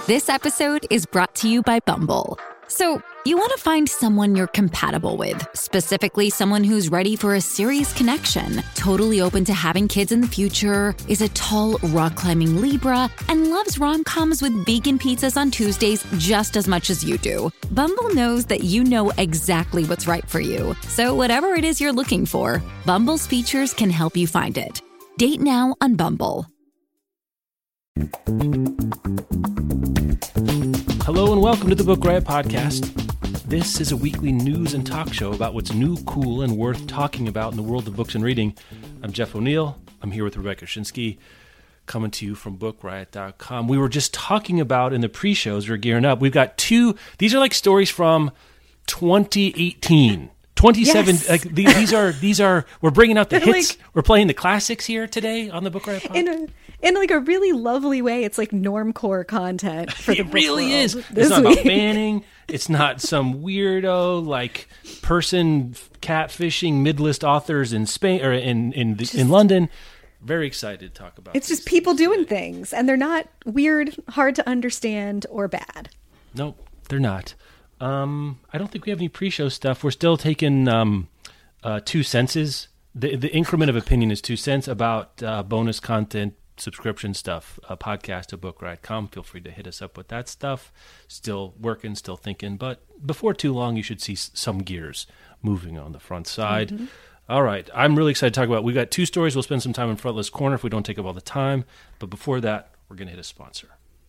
This episode is brought to you by Bumble. So, you want to find someone you're compatible with, specifically someone who's ready for a serious connection, totally open to having kids in the future, is a tall, rock-climbing Libra, and loves rom-coms with vegan pizzas on Tuesdays just as much as you do. Bumble knows that you know exactly what's right for you. So whatever it is you're looking for, Bumble's features can help you find it. Date now on Bumble. Hello and welcome to the Book Riot Podcast. This is a weekly news and talk show about what's new, cool, and worth talking about in the world of books and reading. I'm Jeff O'Neill. I'm here with Rebecca Schinsky, coming to you from BookRiot.com. We were just talking about in the pre-shows, we're gearing up. We've got these are like stories from 2018. 27. Yes. Like these are. We're bringing out the hits. We're playing the classics here today on the Book Riot Podcast. In like a really lovely way. It's like normcore content for the book really world. Is. It's not about banning. It's not some weirdo like person catfishing mid-list authors in Spain or in London. Very excited to talk about. It's just people doing things, and they're not weird, hard to understand, or bad. Nope, they're not. I don't think we have any pre-show stuff. We're still taking 2 cents. The increment of opinion is 2 cents about bonus content, subscription stuff, podcast at BookRiot.com. Feel free to hit us up with that stuff. Still working, still thinking, but before too long, you should see some gears moving on the front side. Mm-hmm. All right, I'm really excited to talk about. We've got 2 stories. We'll spend some time in Frontlist Corner if we don't take up all the time. But before that, we're going to hit a sponsor.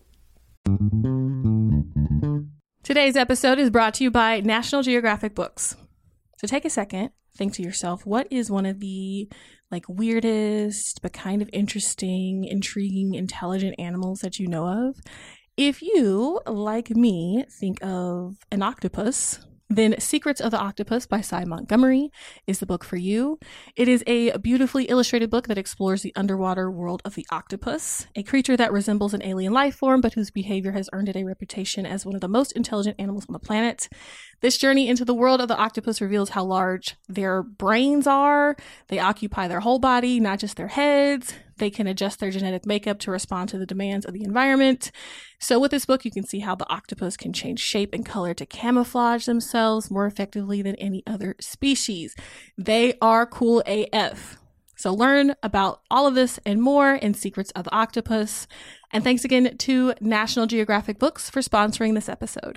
Today's episode is brought to you by National Geographic Books. So take a second, think to yourself, what is one of the weirdest but kind of interesting, intriguing, intelligent animals that you know of? If you, like me, think of an octopus, then Secrets of the Octopus by Cy Montgomery is the book for you. It is a beautifully illustrated book that explores the underwater world of the octopus, a creature that resembles an alien life form, but whose behavior has earned it a reputation as one of the most intelligent animals on the planet. This journey into the world of the octopus reveals how large their brains are. They occupy their whole body, not just their heads. They can adjust their genetic makeup to respond to the demands of the environment. So with this book, you can see how the octopus can change shape and color to camouflage themselves more effectively than any other species. They are cool AF. So learn about all of this and more in Secrets of the Octopus. And thanks again to National Geographic Books for sponsoring this episode.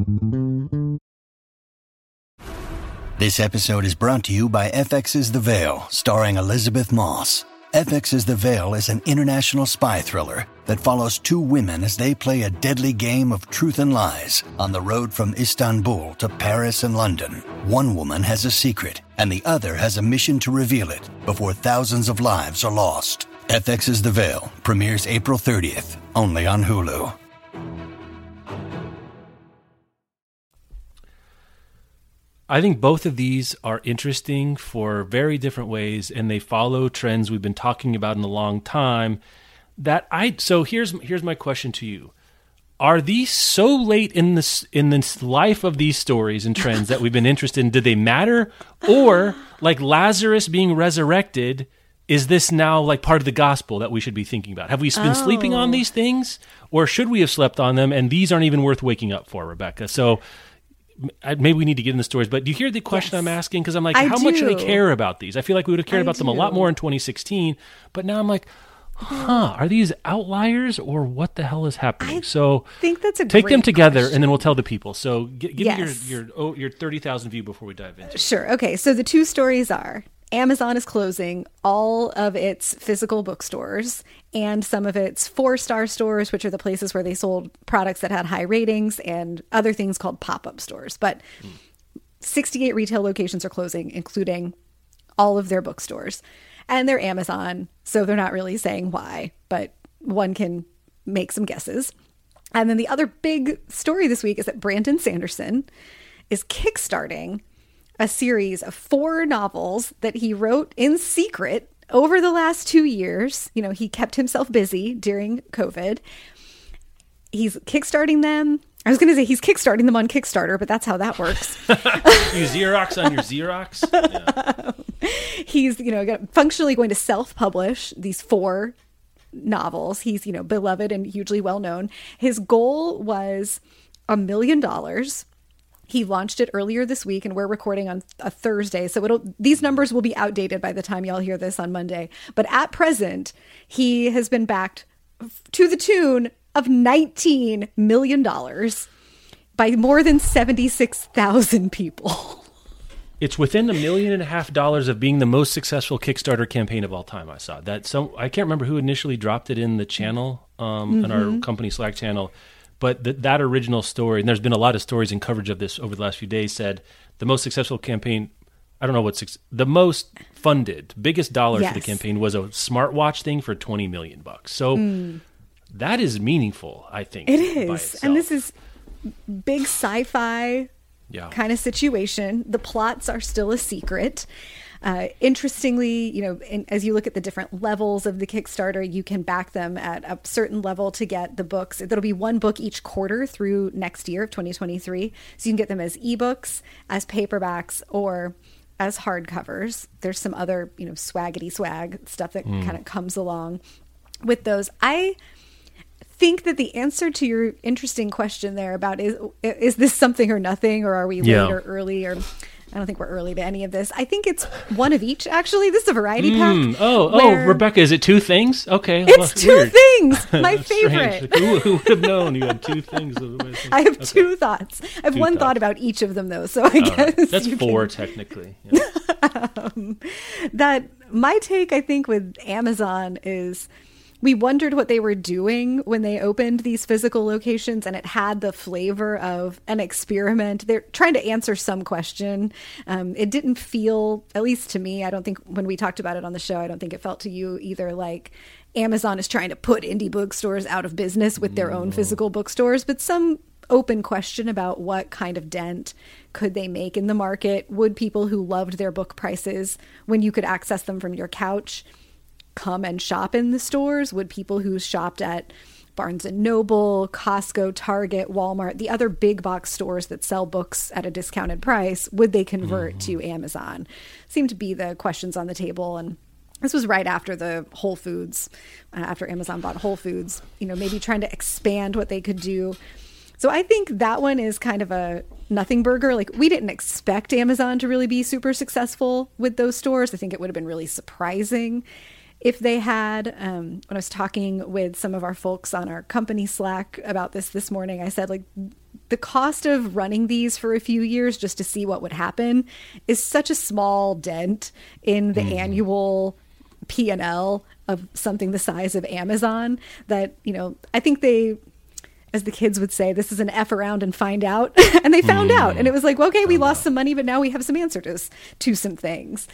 This episode is brought to you by FX's The Veil, starring Elizabeth Moss. FX's The Veil is an international spy thriller that follows 2 women as they play a deadly game of truth and lies on the road from Istanbul to Paris and London. One woman has a secret, and the other has a mission to reveal it before thousands of lives are lost. FX's The Veil premieres April 30th, only on Hulu. I think both of these are interesting for very different ways, and they follow trends we've been talking about in a long time. So here's my question to you: are these so late in this life of these stories and trends that we've been interested in? Did they matter, or like Lazarus being resurrected? Is this now like part of the gospel that we should be thinking about? Have we been sleeping on these things, or should we have slept on them? And these aren't even worth waking up for, Rebecca. So. Maybe we need to get in the stories, but do you hear the question I'm asking? Because I'm like, how much do they care about these? I feel like we would have cared about them a lot more in 2016, but now I'm like, are these outliers or what the hell is happening? So think that's a take great them together question. and then we'll tell the people. So give me your 30,000 view before we dive into it. Sure. Okay. So the 2 stories are Amazon is closing all of its physical bookstores and some of its 4-star stores, which are the places where they sold products that had high ratings, and other things called pop-up stores. But 68 retail locations are closing, including all of their bookstores. And they're Amazon, so they're not really saying why, but one can make some guesses. And then the other big story this week is that Brandon Sanderson is kickstarting a series of 4 novels that he wrote in secret over the last 2 years. You know, he kept himself busy during COVID. He's kickstarting them. I was going to say he's kickstarting them on Kickstarter, but that's how that works. You Xerox on your Xerox? Yeah. He's, functionally going to self-publish these 4 novels. He's, beloved and hugely well known. His goal was $1 million. He launched it earlier this week, and we're recording on a Thursday. So these numbers will be outdated by the time y'all hear this on Monday. But at present, he has been backed to the tune of $19 million by more than 76,000 people. It's within $1.5 million of being the most successful Kickstarter campaign of all time. I saw that. I can't remember who initially dropped it in the channel, in our company Slack channel, but that original story, and there's been a lot of stories and coverage of this over the last few days, said the most successful campaign, I don't know the most funded, biggest dollar for the campaign was a smartwatch thing for $20 million. So that is meaningful, I think. It is. And this is big sci-fi kind of situation. The plots are still a secret. Interestingly, as you look at the different levels of the Kickstarter, you can back them at a certain level to get the books. There'll be one book each quarter through next year of 2023. So you can get them as ebooks, as paperbacks, or as hardcovers. There's some other, swaggity swag stuff that kind of comes along with those. I think that the answer to your interesting question there about is this something or nothing, or are we late or early, or I don't think we're early to any of this. I think it's one of each, actually. This is a variety pack. Rebecca, is it two things? Okay. It's two things. My favorite. Who would have known you had two things? I have two thoughts. I have one thought about each of them, though, so I guess that's four, technically. Yeah. That my take, I think, with Amazon is we wondered what they were doing when they opened these physical locations, and it had the flavor of an experiment. They're trying to answer some question. It didn't feel, at least to me, I don't think when we talked about it on the show, I don't think it felt to you either like Amazon is trying to put indie bookstores out of business with their own physical bookstores, but some open question about what kind of dent could they make in the market. Would people who loved their book prices when you could access them from your couch come and shop in the stores? Would people who shopped at Barnes & Noble, Costco, Target, Walmart, the other big box stores that sell books at a discounted price, would they convert to Amazon? Seemed to be the questions on the table. And this was right after the Whole Foods, after Amazon bought Whole Foods, maybe trying to expand what they could do. So I think that one is kind of a nothing burger. Like, we didn't expect Amazon to really be super successful with those stores. I think it would have been really surprising if they had. When I was talking with some of our folks on our company Slack about this morning, I said, like, the cost of running these for a few years just to see what would happen is such a small dent in the annual P&L of something the size of Amazon that, I think they, as the kids would say, this is an F around and find out. And they found out. And it was like, well, okay, we lost some money, but now we have some answers to some things.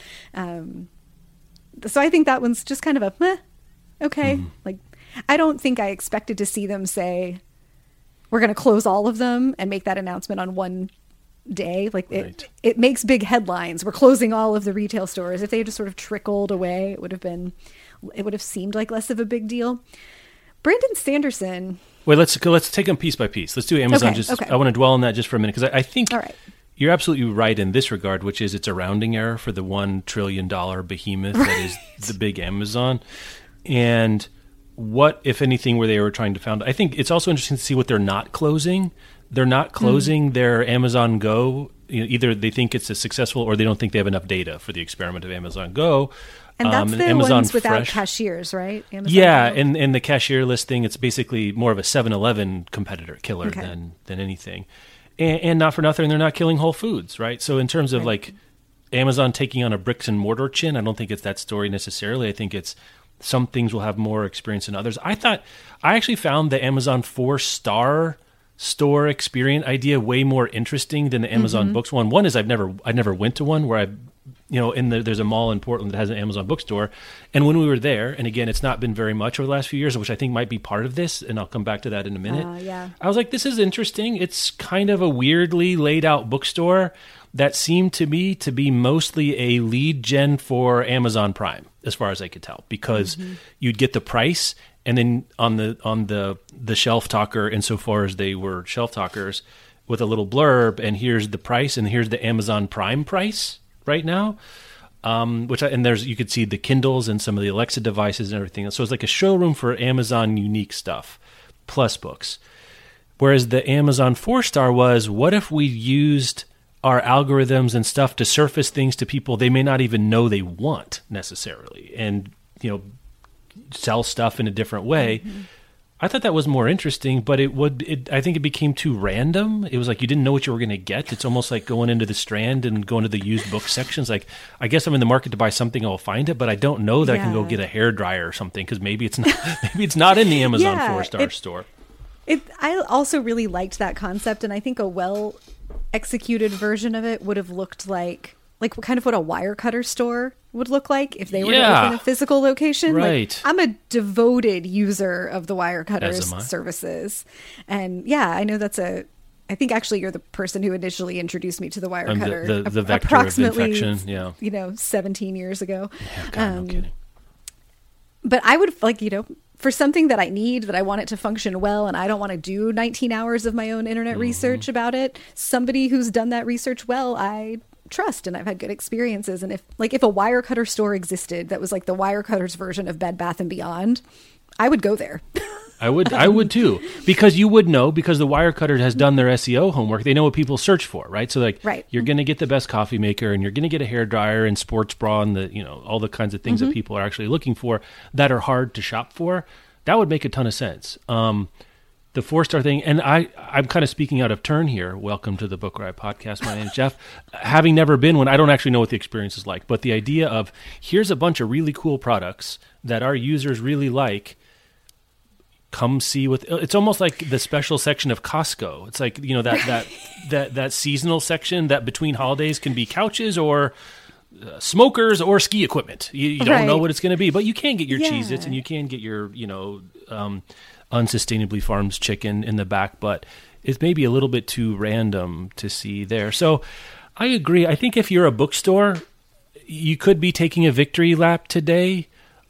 So I think that one's just kind of a, okay. Like, I don't think I expected to see them say, we're going to close all of them and make that announcement on one day. Like, it makes big headlines. We're closing all of the retail stores. If they had just sort of trickled away, it would have seemed like less of a big deal. Brandon Sanderson. Wait, let's take them piece by piece. Let's do Amazon. I want to dwell on that just for a minute, because I think, all right, you're absolutely right in this regard, which is it's a rounding error for the $1 trillion behemoth that is the big Amazon. And what, if anything, were they trying to found? I think it's also interesting to see what they're not closing. They're not closing their Amazon Go. Either they think it's a successful, or they don't think they have enough data for the experiment of Amazon Go. And that's the Amazon ones without Fresh. Cashiers, right? Amazon yeah, Go. and the cashier listing, it's basically more of a 7-Eleven competitor killer than anything. And not for nothing, they're not killing Whole Foods, right? So in terms of like Amazon taking on a bricks and mortar chin, I don't think it's that story necessarily. I think it's some things will have more experience than others. I actually found the Amazon 4-star store experience idea way more interesting than the Amazon Books one. One is I never went to one where there's a mall in Portland that has an Amazon bookstore. And when we were there, and again, it's not been very much over the last few years, which I think might be part of this, and I'll come back to that in a minute. I was like, this is interesting. It's kind of a weirdly laid out bookstore that seemed to me to be mostly a lead gen for Amazon Prime, as far as I could tell, because you'd get the price, and then on the shelf talker, insofar as they were shelf talkers, with a little blurb, and here's the price, and here's the Amazon Prime price right now. you could see the Kindles and some of the Alexa devices and everything. So it's like a showroom for Amazon unique stuff, plus books. Whereas the Amazon 4-star was, what if we used our algorithms and stuff to surface things to people they may not even know they want necessarily, and sell stuff in a different way. Mm-hmm. I thought that was more interesting, but I think it became too random. It was like you didn't know what you were going to get. It's almost like going into the Strand and going to the used book sections. Like, I guess I'm in the market to buy something, I'll find it, but I don't know that I can go get a hairdryer or something, because maybe it's not in the Amazon 4-star store. I also really liked that concept, and I think a well-executed version of it would have looked like kind of what a Wirecutter store would look like if they were to open a physical location. Right. Like, I'm a devoted user of the Wirecutter's services. And I know I think actually you're the person who initially introduced me to the Wirecutter. The vector approximately, of infection, 17 years ago. Yeah, God, no kidding. But I would for something that I need, that I want it to function well, and I don't want to do 19 hours of my own internet research about it, somebody who's done that research well, I trust, and I've had good experiences. And if a Wirecutter store existed that was like the Wirecutter's version of Bed Bath & Beyond, I would go there. I would too, because you would know, because the Wirecutter has done their SEO homework. They know what people search for, right? So you're going to get the best coffee maker, and you're going to get a hairdryer and sports bra, and all the kinds of things that people are actually looking for that are hard to shop for. That would make a ton of sense. The 4-star thing, and I'm kind of speaking out of turn here. Welcome to the Book Riot Podcast. My name is Jeff. Having never been one, I don't actually know what the experience is like, but the idea of, here's a bunch of really cool products that our users really like, come see it's almost like the special section of Costco. It's like, that seasonal section that between holidays can be couches or smokers or ski equipment. You don't know what it's going to be, but you can get your Cheez-Its, and you can get your, unsustainably farmed chicken in the back, but it's maybe a little bit too random to see there. So I agree. I think if you're a bookstore, you could be taking a victory lap today.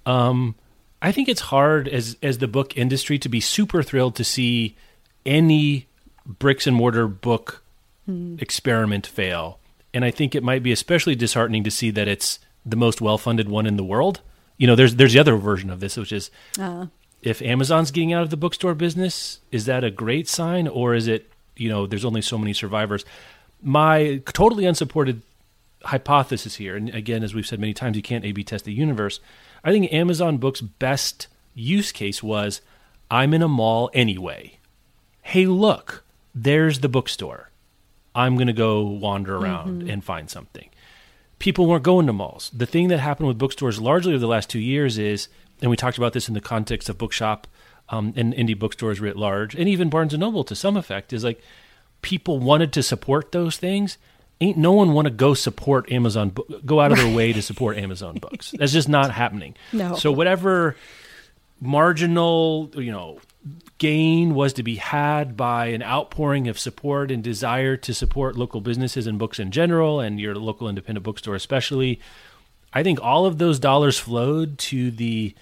I think it's hard as the book industry to be super thrilled to see any bricks and mortar book experiment fail. And I think it might be especially disheartening to see that it's the most well-funded one in the world. There's the other version of this, which is if Amazon's getting out of the bookstore business, is that a great sign, or is it, there's only so many survivors? My totally unsupported hypothesis here, and again, as we've said many times, you can't A/B test the universe. I think Amazon Books' best use case was, I'm in a mall anyway. Hey, look, there's the bookstore. I'm going to go wander around and find something. People weren't going to malls. The thing that happened with bookstores largely over the last 2 years is, and we talked about this in the context of Bookshop and indie bookstores writ large, and even Barnes & Noble to some effect, is like people wanted to support those things. Ain't no one want to go support Amazon, go out of their way to support Amazon Books. That's just not happening. No. So whatever marginal, gain was to be had by an outpouring of support and desire to support local businesses and books in general, and your local independent bookstore especially, I think all of those dollars flowed to the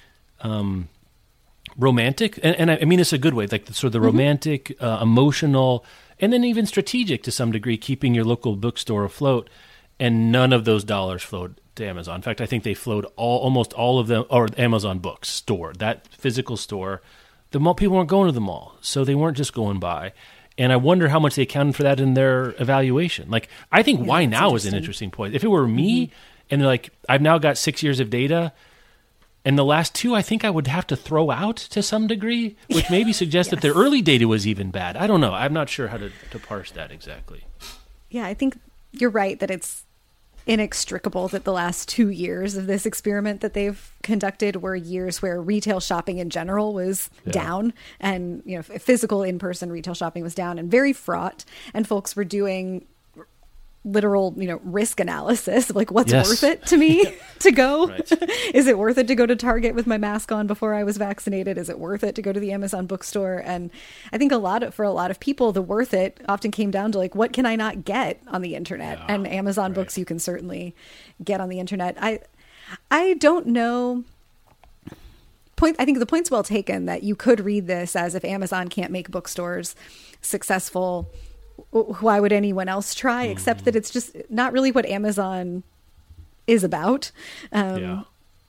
romantic, and I mean it's a good way, like sort of the romantic, emotional, and then even strategic to some degree, keeping your local bookstore afloat. And none of those dollars flowed to Amazon. In fact, I think they flowed almost all of them, or Amazon Books store, that physical store. The mall, people weren't going to the mall, so they weren't just going by. And I wonder how much they accounted for that in their evaluation. Like, I think why now is an interesting point. If it were me, and they're like, I've now got 6 years of data, and the last 2 I think I would have to throw out to some degree, which maybe suggests that their early data was even bad. I don't know. I'm not sure how to parse that exactly. Yeah, I think you're right that it's inextricable that the last 2 years of this experiment that they've conducted were years where retail shopping in general was down, and physical in-person retail shopping was down and very fraught, and folks were doing literal risk analysis of like, what's worth it to me to go? Right. Is it worth it to go to Target with my mask on before I was vaccinated? Is it worth it to go to the Amazon bookstore? And I think for a lot of people, the worth it often came down to like, what can I not get on the internet? And Amazon books you can certainly get on the internet. I don't know. I think the point's well taken that you could read this as, if Amazon can't make bookstores successful, why would anyone else try? Except that it's just not really what Amazon is about. Yeah.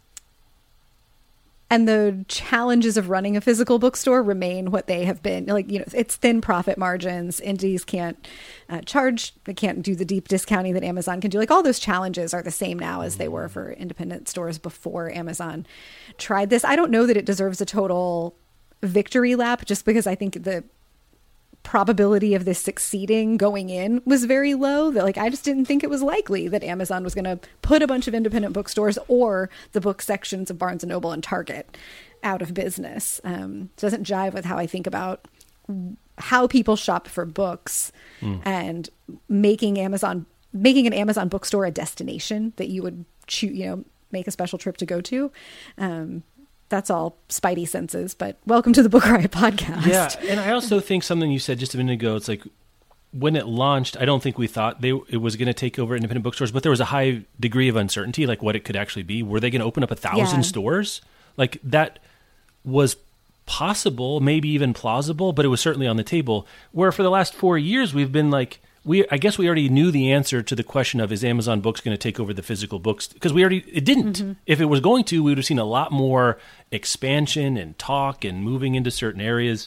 And the challenges of running a physical bookstore remain what they have been. Like, it's thin profit margins. Indies can't charge. They can't do the deep discounting that Amazon can do. Like, all those challenges are the same now as they were for independent stores before Amazon tried this. I don't know that it deserves a total victory lap, just because I think the probability of this succeeding going in was very low. That, like, I just didn't think it was likely that Amazon was going to put a bunch of independent bookstores or the book sections of Barnes & Noble and Target out of business. It doesn't jive with how I think about how people shop for books and making an Amazon bookstore a destination that you would make a special trip to go to. That's all spidey senses, but welcome to the Book Riot podcast. Yeah, and I also think something you said just a minute ago, it's like when it launched, I don't think we thought it was going to take over independent bookstores, but there was a high degree of uncertainty, like what it could actually be. Were they going to open up 1,000 stores? Like, that was possible, maybe even plausible, but it was certainly on the table. Where for the last 4 years, we've been like, I guess we already knew the answer to the question of, is Amazon Books going to take over the physical books? Because it didn't. Mm-hmm. If it was going to, we would have seen a lot more expansion and talk and moving into certain areas.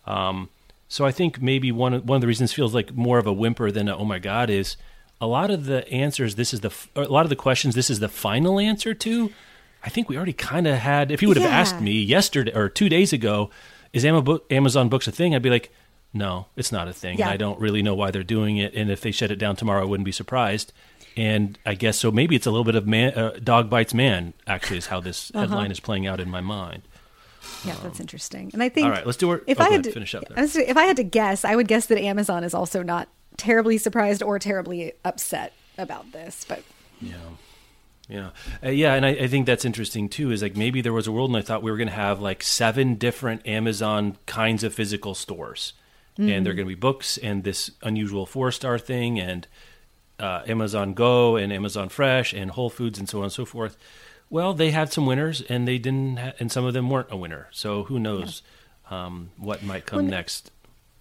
So I think maybe one of the reasons feels like more of a whimper than a, oh my God, is a lot of the answers. A lot of the questions. This is the final answer to. I think we already kind of had. If you would have asked me yesterday or 2 days ago, is Amazon Books a thing? I'd be like, no, it's not a thing. Yeah. I don't really know why they're doing it. And if they shut it down tomorrow, I wouldn't be surprised. And I guess so. Maybe it's a little bit of dog bites man, actually, is how this headline is playing out in my mind. Yeah, that's interesting. And I think, all right, let's do it. If I had to finish up there. If I had to guess, I would guess that Amazon is also not terribly surprised or terribly upset about this. But yeah. And I think that's interesting too, is like maybe there was a world and I thought we were going to have like 7 different Amazon kinds of physical stores. Mm-hmm. And they're going to be books and this unusual 4-star thing and Amazon Go and Amazon Fresh and Whole Foods and so on and so forth. Well, they had some winners and they didn't, and some of them weren't a winner. So who knows what might come next.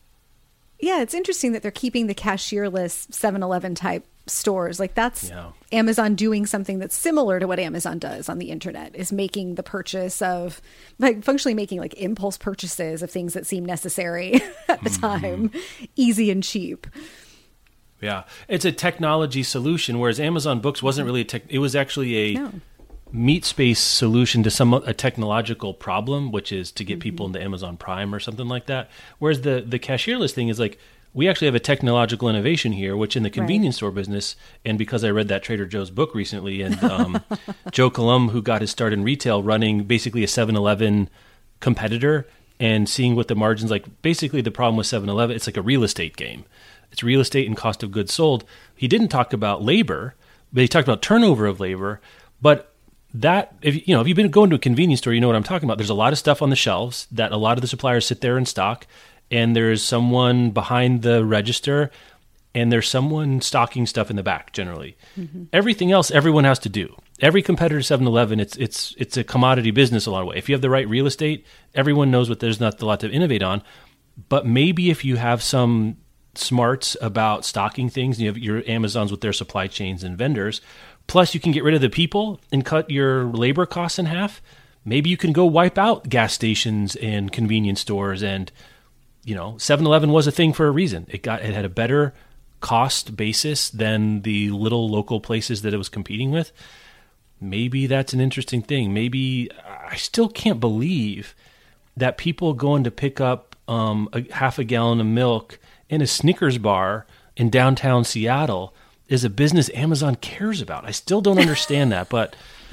Yeah, it's interesting that they're keeping the cashierless 7-Eleven type stores. Like, that's Amazon doing something that's similar to what Amazon does on the internet, is making the purchase of, like, functionally making like impulse purchases of things that seem necessary at the time easy and cheap. Yeah, it's a technology solution, whereas Amazon Books wasn't really it was actually a meat space solution to a technological problem, which is to get people into Amazon Prime or something like that. Whereas the cashierless thing is like, we actually have a technological innovation here, which in the convenience store business, and because I read that Trader Joe's book recently, and Joe Colum, who got his start in retail, running basically a 7-Eleven competitor and seeing what the margins, like basically the problem with 7-Eleven, it's like a real estate game. It's real estate and cost of goods sold. He didn't talk about labor, but he talked about turnover of labor. But that, if you've been going to a convenience store, you know what I'm talking about. There's a lot of stuff on the shelves that a lot of the suppliers sit there and stock. And there's someone behind the register, and there's someone stocking stuff in the back, generally. Mm-hmm. Everything else, everyone has to do. Every competitor to 7-Eleven, it's a commodity business a lot of way. If you have the right real estate, everyone knows there's not a lot to innovate on. But maybe if you have some smarts about stocking things, and you have your Amazons with their supply chains and vendors, plus you can get rid of the people and cut your labor costs in half, maybe you can go wipe out gas stations and convenience stores. And 7-Eleven was a thing for a reason. It had a better cost basis than the little local places that it was competing with. Maybe that's an interesting thing. Maybe I still can't believe that people going to pick up a half a gallon of milk in a Snickers bar in downtown Seattle is a business Amazon cares about. I still don't understand that, but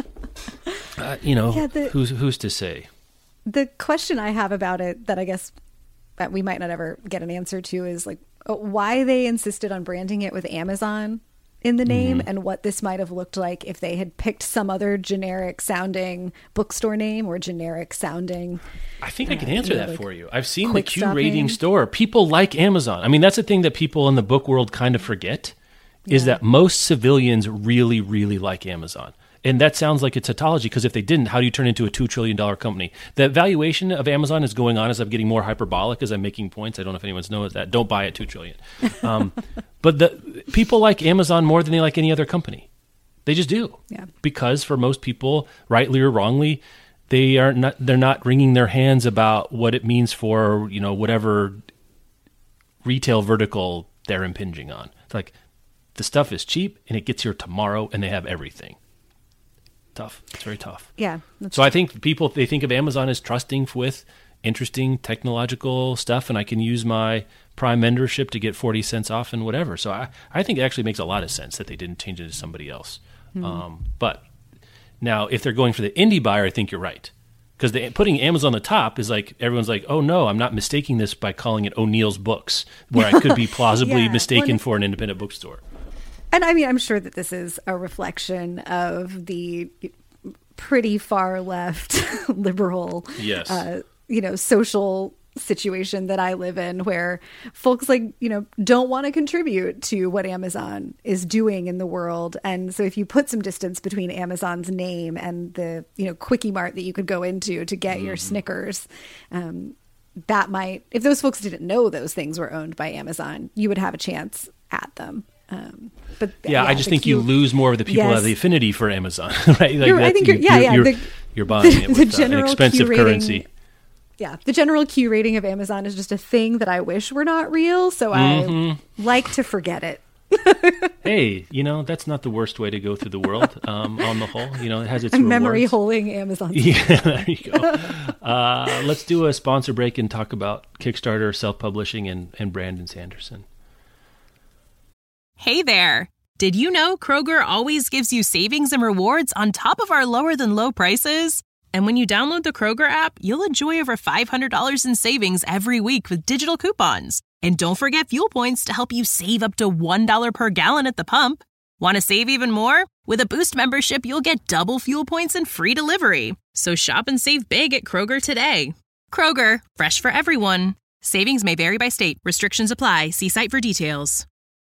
who's to say? The question I have about it that I guess that we might not ever get an answer to is like why they insisted on branding it with Amazon in the name, and what this might have looked like if they had picked some other generic sounding bookstore name or generic sounding. I think I can answer that for you. I've seen the Q rating store. People like Amazon. I mean, that's the thing that people in the book world kind of forget is that most civilians really, really like Amazon. And that sounds like it's a tautology, because if they didn't, how do you turn into a $2 trillion company? The valuation of Amazon is going on as I'm getting more hyperbolic, as I'm making points. I don't know if anyone knows that. Don't buy it, $2 trillion. But the people like Amazon more than they like any other company. They just do. Yeah. Because for most people, rightly or wrongly, they're not wringing their hands about what it means for, whatever retail vertical they're impinging on. It's like the stuff is cheap and it gets here tomorrow and they have everything. Tough. It's very tough. Yeah. So I think people, they think of Amazon as trusting with interesting technological stuff, and I can use my Prime membership to get 40 cents off and whatever. So I think it actually makes a lot of sense that they didn't change it to somebody else. But now, if they're going for the indie buyer, I think you're right. Because putting Amazon on the top is like, everyone's like, oh no, I'm not mistaking this by calling it O'Neill's Books, where I could be plausibly mistaken for an independent bookstore. And I mean, I'm sure that this is a reflection of the pretty far left liberal, social situation that I live in, where folks don't want to contribute to what Amazon is doing in the world. And so if you put some distance between Amazon's name and the, Quickie Mart that you could go into to get your Snickers, that might, if those folks didn't know those things were owned by Amazon, you would have a chance at them. But I just think you lose more of the people who have the affinity for Amazon, right? You're buying it with an expensive currency. Yeah, the general Q rating of Amazon is just a thing that I wish were not real, so I like to forget it. Hey, that's not the worst way to go through the world. On the whole, it has its memory holding Amazon. Yeah, there you go. Let's do a sponsor break and talk about Kickstarter, self-publishing, and Brandon Sanderson. Hey there. Did you know Kroger always gives you savings and rewards on top of our lower than low prices? And when you download the Kroger app, you'll enjoy over $500 in savings every week with digital coupons. And don't forget fuel points to help you save up to $1 per gallon at the pump. Want to save even more? With a Boost membership, you'll get double fuel points and free delivery. So shop and save big at Kroger today. Kroger, fresh for everyone. Savings may vary by state. Restrictions apply. See site for details.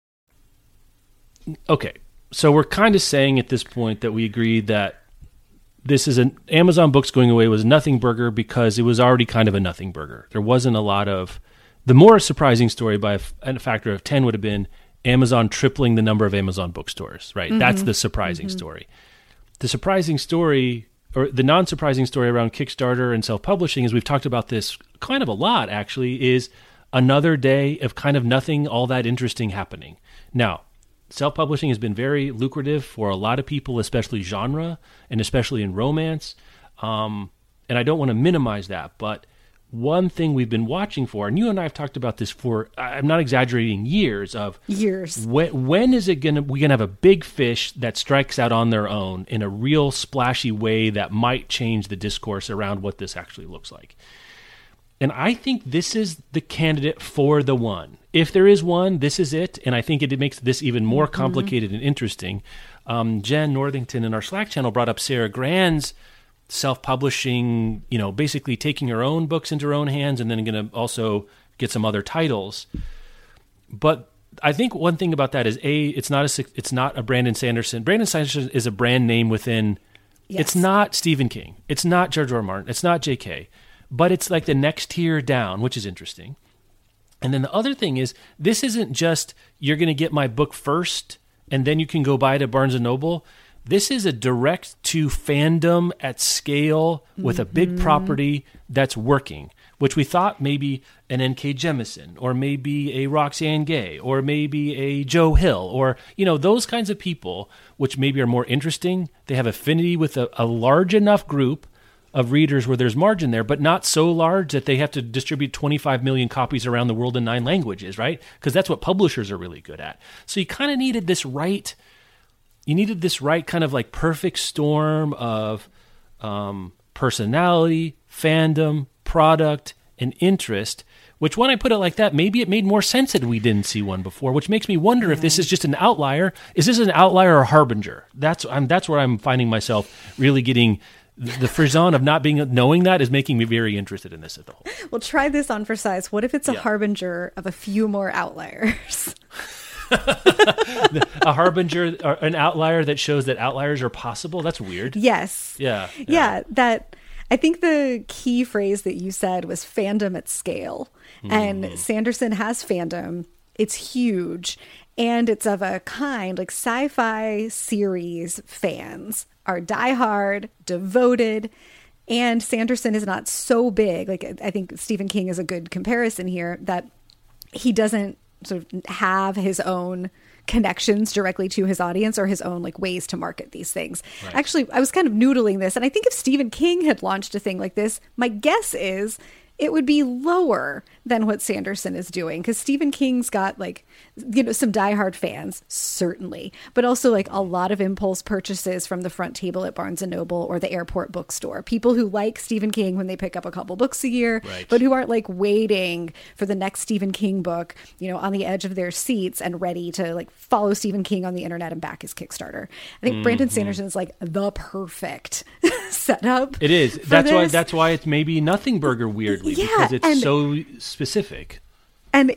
Okay, so we're kind of saying at this point that we agree that this is an Amazon Books going away was a nothing burger because it was already kind of a nothing burger. There wasn't a lot of... The more surprising story by a factor of 10 would have been Amazon tripling the number of Amazon bookstores, right? Mm-hmm. That's the surprising story. The surprising story, or the non-surprising story around Kickstarter and self-publishing, as we've talked about this kind of a lot actually, is another day of kind of nothing all that interesting happening. Now, self-publishing has been very lucrative for a lot of people, especially genre and especially in romance. And I don't want to minimize that, but one thing we've been watching for, and you and I have talked about this for, I'm not exaggerating, years. When is it we're going to have a big fish that strikes out on their own in a real splashy way that might change the discourse around what this actually looks like? And I think this is the candidate for the one. If there is one, this is it. And I think it makes this even more complicated and interesting. Jen Northington in our Slack channel brought up Sarah Grand's self-publishing, basically taking her own books into her own hands and then going to also get some other titles. But I think one thing about that is, it's not a Brandon Sanderson. Brandon Sanderson is a brand name within. Yes. It's not Stephen King. It's not George R. R. Martin. It's not J.K., but it's like the next tier down, which is interesting. And then the other thing is, this isn't just you're going to get my book first and then you can go buy it at Barnes & Noble. This is a direct-to fandom at scale with a big property that's working, which we thought maybe an N.K. Jemisin or maybe a Roxane Gay or maybe a Joe Hill or, those kinds of people, which maybe are more interesting. They have affinity with a large enough group of readers where there's margin there, but not so large that they have to distribute 25 million copies around the world in 9 languages, right? Because that's what publishers are really good at. So you kind of needed this right kind of like perfect storm of personality, fandom, product, and interest, which when I put it like that, maybe it made more sense that we didn't see one before, which makes me wonder if this is just an outlier. Is this an outlier or a harbinger? That's where I'm finding myself really getting... The frisson of knowing that is making me very interested in this as a whole. Well, try this on for size. What if it's a harbinger of a few more outliers? A harbinger, or an outlier that shows that outliers are possible? That's weird. Yes. Yeah. That I think the key phrase that you said was fandom at scale. And Sanderson has fandom. It's huge. And it's of a kind, like sci-fi series fans are diehard, devoted, and Sanderson is not so big. Like, I think Stephen King is a good comparison here, that he doesn't sort of have his own connections directly to his audience or his own like ways to market these things. Right. Actually, I was kind of noodling this, and I think if Stephen King had launched a thing like this, my guess is it would be lower than what Sanderson is doing, because Stephen King's got like, you know, some diehard fans, certainly, but also like a lot of impulse purchases from the front table at Barnes and Noble or the airport bookstore. People who like Stephen King when they pick up a couple books a year, right, but who aren't like waiting for the next Stephen King book, you know, on the edge of their seats and ready to like follow Stephen King on the internet and back his Kickstarter. I think Brandon Sanderson is like the perfect setup. It is. That's why it's maybe Nothing Burger weirdly, because it's so specific. And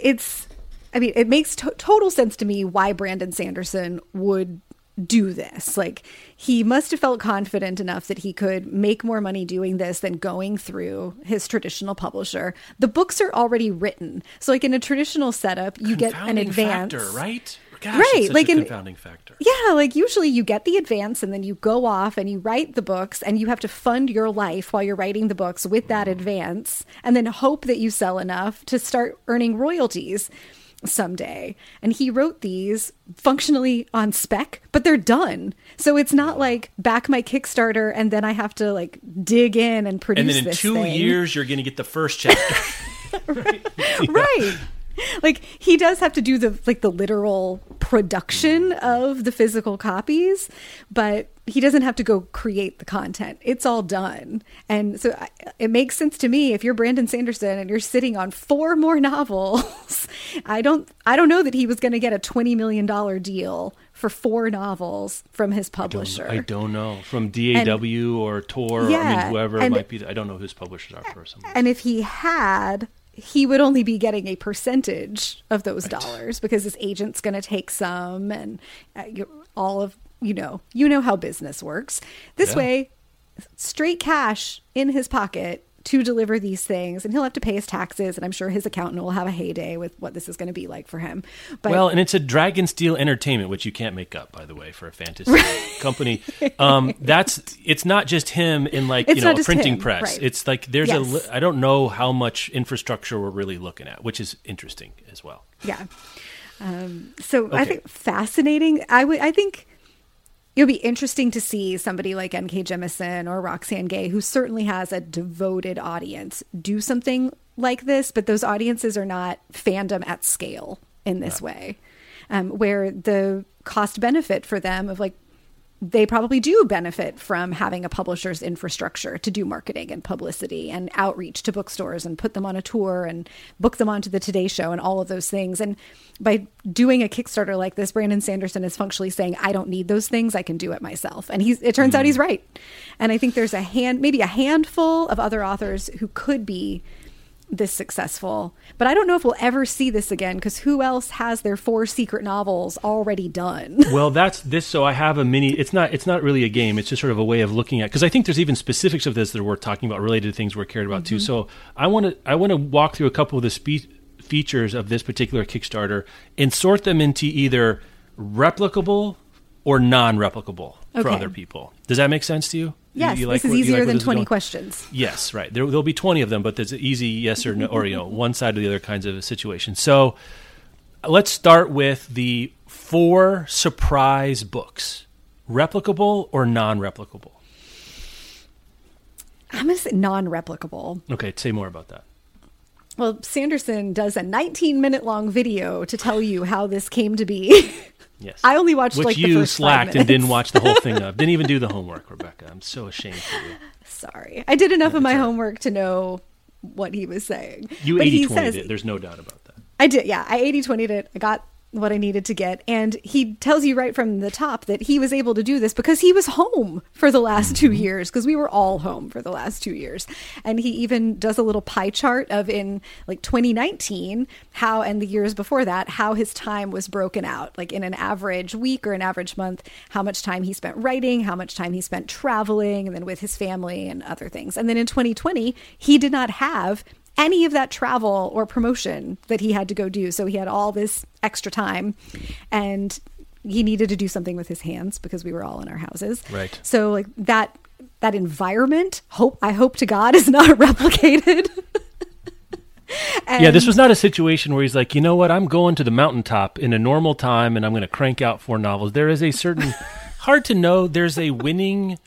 it makes total sense to me why Brandon Sanderson would do this. Like, he must have felt confident enough that he could make more money doing this than going through his traditional publisher. The books are already written. So like in a traditional setup, you get an advance. Factor, right? Gosh, right, it's such like a confounding factor. Yeah, like usually you get the advance and then you go off and you write the books and you have to fund your life while you're writing the books with that advance, and then hope that you sell enough to start earning royalties someday. And he wrote these functionally on spec, but they're done. So it's not like back my Kickstarter and then I have to like dig in and produce this. And then in 2 years you're going to get the first chapter. Right. Yeah. Right. Like, he does have to do the literal production of the physical copies, but he doesn't have to go create the content. It's all done. And so it makes sense to me, if you're Brandon Sanderson and you're sitting on 4 more novels, I don't know that he was going to get a $20 million deal for 4 novels from his publisher. I don't know. From DAW or Tor, yeah, or I mean, whoever it might be. I don't know who his publishers are for some reason. And if he had, he would only be getting a percentage of those dollars, because his agent's going to take some, and all of, you know how business works. This way, straight cash in his pocket to deliver these things, and he'll have to pay his taxes, and I'm sure his accountant will have a heyday with what this is going to be like for him. But, well, and it's a Dragonsteel Entertainment, which you can't make up, by the way, for a fantasy company. It's not just him in like, a printing press. Right. It's like there's I don't know how much infrastructure we're really looking at, which is interesting as well. Yeah. I think fascinating. I think it'll be interesting to see somebody like N.K. Jemisin or Roxane Gay, who certainly has a devoted audience, do something like this, but those audiences are not fandom at scale in this way, where the cost benefit for them of like, they probably do benefit from having a publisher's infrastructure to do marketing and publicity and outreach to bookstores and put them on a tour and book them onto the Today Show and all of those things. And by doing a Kickstarter like this, Brandon Sanderson is functionally saying, I don't need those things. I can do it myself. And it turns out he's right. And I think there's maybe a handful of other authors who could be this successful, but I don't know if we'll ever see this again, because who else has their 4 secret novels already done? Well, that's this. So I have a mini. It's not really a game. It's just sort of a way of looking at, because I think there's even specifics of this that are worth talking about, related to things we're cared about too. So I want to walk through a couple of the features of this particular Kickstarter and sort them into either replicable or non-replicable for other people. Does that make sense to you? Yes, this is easier than 20 questions. Yes, right. There'll be 20 of them, but there's an easy yes or no, or one side or the other kinds of situation. So let's start with the 4 surprise books. Replicable or non-replicable? I'm going to say non-replicable. Okay, say more about that. Well, Sanderson does a 19-minute long video to tell you how this came to be. Yes. I only watched the first 5 minutes. Which you slacked and didn't watch the whole thing of. Didn't even do the homework, Rebecca. I'm so ashamed of you. Sorry. I did enough of my homework to know what he was saying. You 80-20'd it. There's no doubt about that. I did, yeah. I 80-20'd it. I got what I needed to get. And he tells you right from the top that he was able to do this because he was home for the last 2 years, because we were all home for the last 2 years. And he even does a little pie chart of, in like 2019, how, and the years before that, how his time was broken out, like in an average week or an average month, how much time he spent writing, how much time he spent traveling, and then with his family and other things. And then in 2020, he did not have any of that travel or promotion that he had to go do. So he had all this extra time, and he needed to do something with his hands because we were all in our houses. Right. So like that environment, I hope to God, is not replicated. Yeah, this was not a situation where he's like, you know what, I'm going to the mountaintop in a normal time and I'm going to crank out 4 novels. There is a certain, hard to know, there's a winning,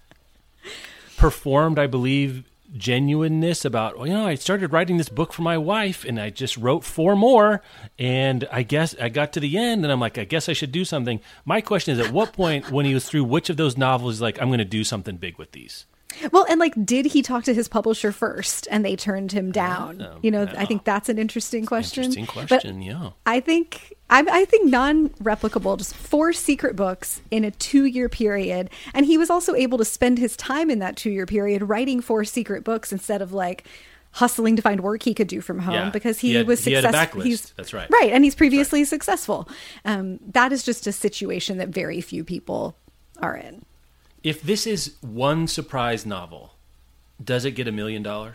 performed, I believe, genuineness about, well, you know, I started writing this book for my wife and I just wrote 4 more and I guess I got to the end and I'm like, I guess I should do something. My question is, at what point when he was through which of those novels, like, I'm going to do something big with these? Well, and like, did he talk to his publisher first and they turned him down? You know, I think that's an interesting question. Interesting question, yeah. I think non-replicable, just 4 secret books in a 2-year period. And he was also able to spend his time in that 2-year period writing 4 secret books instead of like hustling to find work he could do from home, because he was successful. That's right. Right. And he's previously successful. That is just a situation that very few people are in. If this is one surprise novel, does it get $1 million? I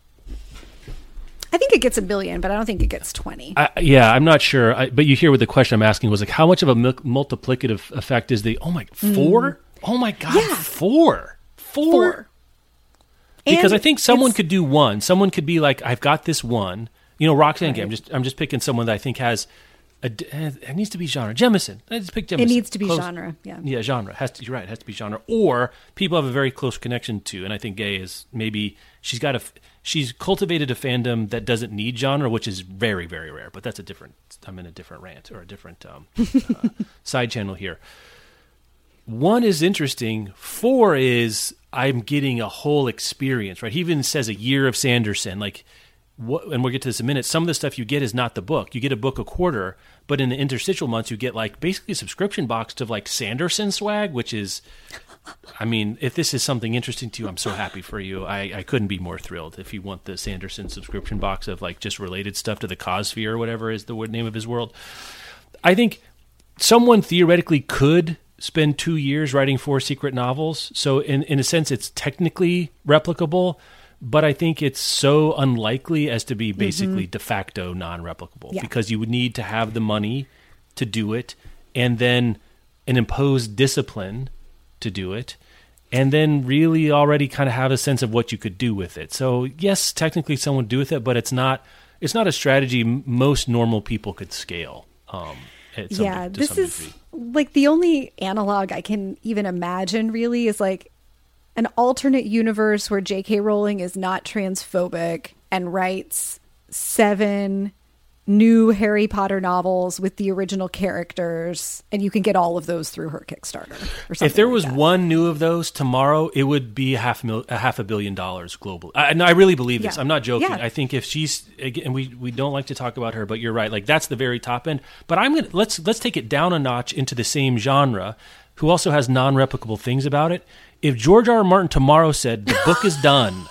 think it gets $1 billion, but I don't think it gets 20. Yeah, I'm not sure. But you hear what the question I'm asking was, like, how much of a multiplicative effect is the, 4? Oh my God, Yeah. 4. Because I think someone could do one. Someone could be like, I've got this one. You know, Roxane Gay. I'm just picking someone that I think has it needs to be genre. Jemison. I just pick Jemison. It needs to be genre. Yeah. Yeah, genre. You're right. It has to be genre. Or people have a very close connection to, and I think Gay is maybe she's cultivated a fandom that doesn't need genre, which is very, very rare. But that's I'm in a different rant or a different side channel here. 1 is interesting. 4 is I'm getting a whole experience, right? He even says a year of Sanderson, like. And we'll get to this in a minute. Some of the stuff you get is not the book. You get a book a quarter, but in the interstitial months, you get like basically a subscription box to like Sanderson swag, which is, I mean, if this is something interesting to you, I'm so happy for you. I couldn't be more thrilled if you want the Sanderson subscription box of like just related stuff to the Cossphere or whatever is the name of his world. I think someone theoretically could spend 2 years writing 4 secret novels. So in a sense, it's technically replicable. But I think it's so unlikely as to be basically de facto non-replicable, because you would need to have the money to do it, and then an imposed discipline to do it, and then really already kind of have a sense of what you could do with it. So yes, technically someone would do with it, but it's not a strategy most normal people could scale. This is like the only analog I can even imagine really is like an alternate universe where J.K. Rowling is not transphobic and writes 7 new Harry Potter novels with the original characters, and you can get all of those through her Kickstarter or something. If there was one new of those tomorrow, it would be $500 million globally. And I really believe this. I'm not joking. I think if she's, again, we don't like to talk about her, but you're right. Like, that's the very top end. But let's take it down a notch into the same genre, who also has non-replicable things about it. If George R. R. Martin tomorrow said, the book is done,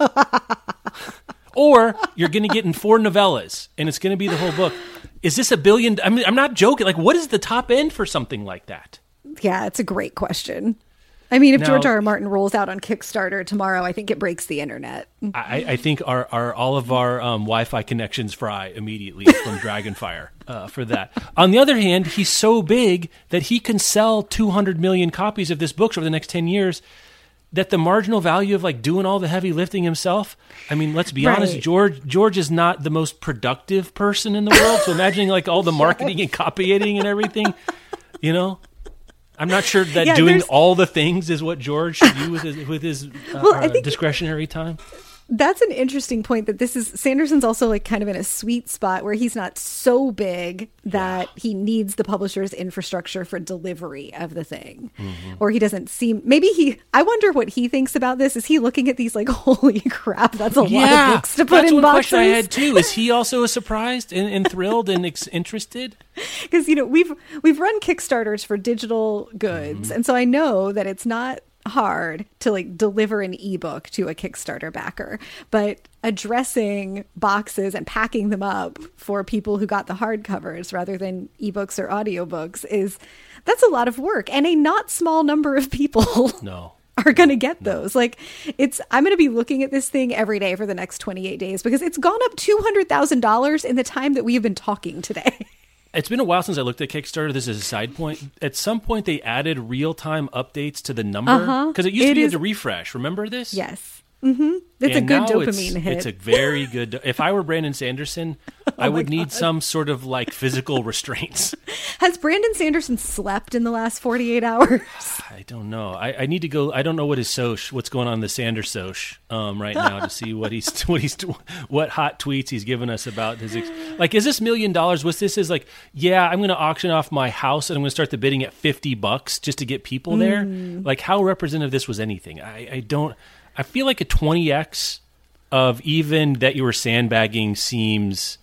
or you're going to get in 4 novellas, and it's going to be the whole book, is this $1 billion? I mean, I'm not joking. Like, what is the top end for something like that? Yeah, it's a great question. I mean, if George R. R. Martin rolls out on Kickstarter tomorrow, I think it breaks the internet. I think all of our Wi-Fi connections fry immediately from Dragonfire for that. On the other hand, he's so big that he can sell 200 million copies of this book over the next 10 years, that the marginal value of like doing all the heavy lifting himself. I mean, let's be honest, George is not the most productive person in the world. So imagining like all the marketing and copying and everything, you know. I'm not sure that doing all the things is what George should do with his discretionary time. That's an interesting point, that Sanderson's also like kind of in a sweet spot where he's not so big that he needs the publisher's infrastructure for delivery of the thing. Or he doesn't seem, I wonder what he thinks about this. Is he looking at these like, holy crap, that's a lot of books to put in boxes? That's one question I had too. Is he also surprised and thrilled and interested? Because, you know, we've run Kickstarters for digital goods. And so I know that it's not hard to like deliver an ebook to a Kickstarter backer, but addressing boxes and packing them up for people who got the hardcovers rather than ebooks or audiobooks that's a lot of work, and a not small number of people are going to get those. Like, I'm going to be looking at this thing every day for the next 28 days because it's gone up $200,000 in the time that we have been talking today. It's been a while since I looked at Kickstarter. This is a side point. At some point, they added real-time updates to the number because it used to be to refresh. Remember this? Yes. Mm-hmm. It's a good dopamine hit. It's a very good. If I were Brandon Sanderson, I would need some sort of like physical restraints. Has Brandon Sanderson slept in the last 48 hours? I don't know. I need to go. I don't know what's going on in the Sanders Soch right now to see what hot tweets he's given us about his. Like, is this $1 million? What's this is like? Yeah, I'm going to auction off my house and I'm going to start the bidding at $50 just to get people there. Like, how representative this was anything? I don't. I feel like a 20x of even that you were sandbagging seems.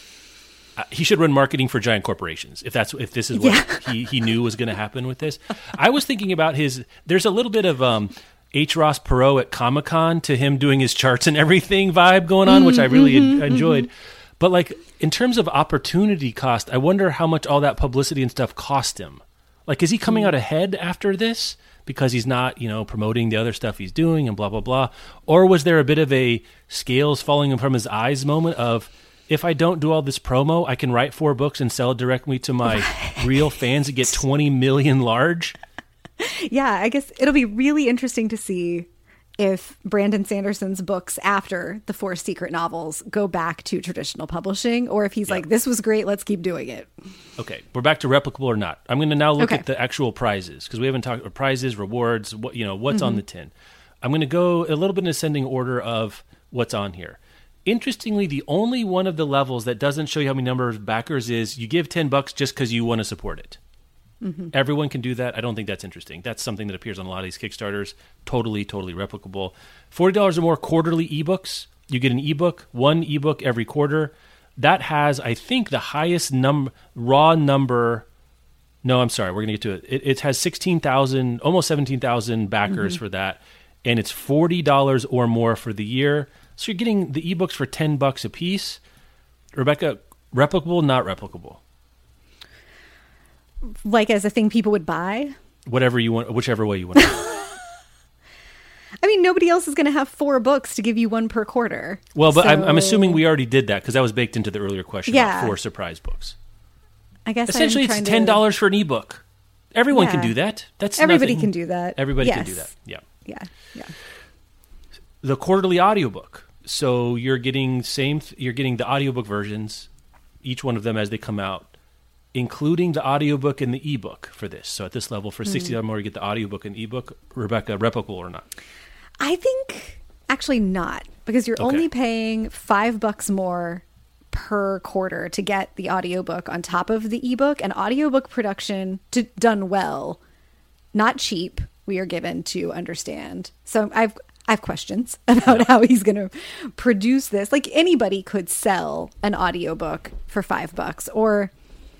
He should run marketing for giant corporations if this is what he knew was going to happen with this. I was thinking about there's a little bit of H. Ross Perot at Comic-Con to him doing his charts and everything vibe going on, which I really enjoyed. But like in terms of opportunity cost, I wonder how much all that publicity and stuff cost him. Like, is he coming out ahead after this? Because he's not, promoting the other stuff he's doing and blah, blah, blah. Or was there a bit of a scales falling from his eyes moment of, if I don't do all this promo, I can write 4 books and sell directly to my real fans and get 20 million large? Yeah, I guess it'll be really interesting to see if Brandon Sanderson's books after the 4 secret novels go back to traditional publishing, or if he's like, this was great, let's keep doing it. Okay, we're back to replicable or not. I'm going to now look at the actual prizes, because we haven't talked about prizes, rewards, what's on the tin. I'm going to go a little bit in ascending order of what's on here. Interestingly, the only one of the levels that doesn't show you how many number of backers is you give $10 just because you want to support it. Everyone can do that. I don't think that's interesting. That's something that appears on a lot of these Kickstarters. Totally replicable. $40 or more quarterly ebooks. You get an ebook, 1 ebook every quarter. That has, I think, the highest raw number. No, I'm sorry. We're going to get to it. It has 16,000, almost 17,000 backers for that. And it's $40 or more for the year. So you're getting the ebooks for $10 a piece. Rebecca, replicable, not replicable? Like as a thing people would buy? Whatever you want, whichever way you want to go. I mean, nobody else is going to have 4 books to give you 1 per quarter. Well, but I'm assuming we already did that because that was baked into the earlier question about 4 surprise books. I guess essentially it's $10 for an ebook. Everyone can do that. Everybody can do that. Everybody can do that. Yeah. The quarterly audiobook. So you're getting the audiobook versions, each one of them as they come out, including the audiobook and the ebook for this. So at this level, for $60 more, you get the audiobook and ebook. Rebecca, replicable or not? I think actually not, because you're only paying $5 more per quarter to get the audiobook on top of the ebook, and audiobook production done well, not cheap, we are given to understand. So I have questions about how he's going to produce this. Like, anybody could sell an audiobook for $5 or...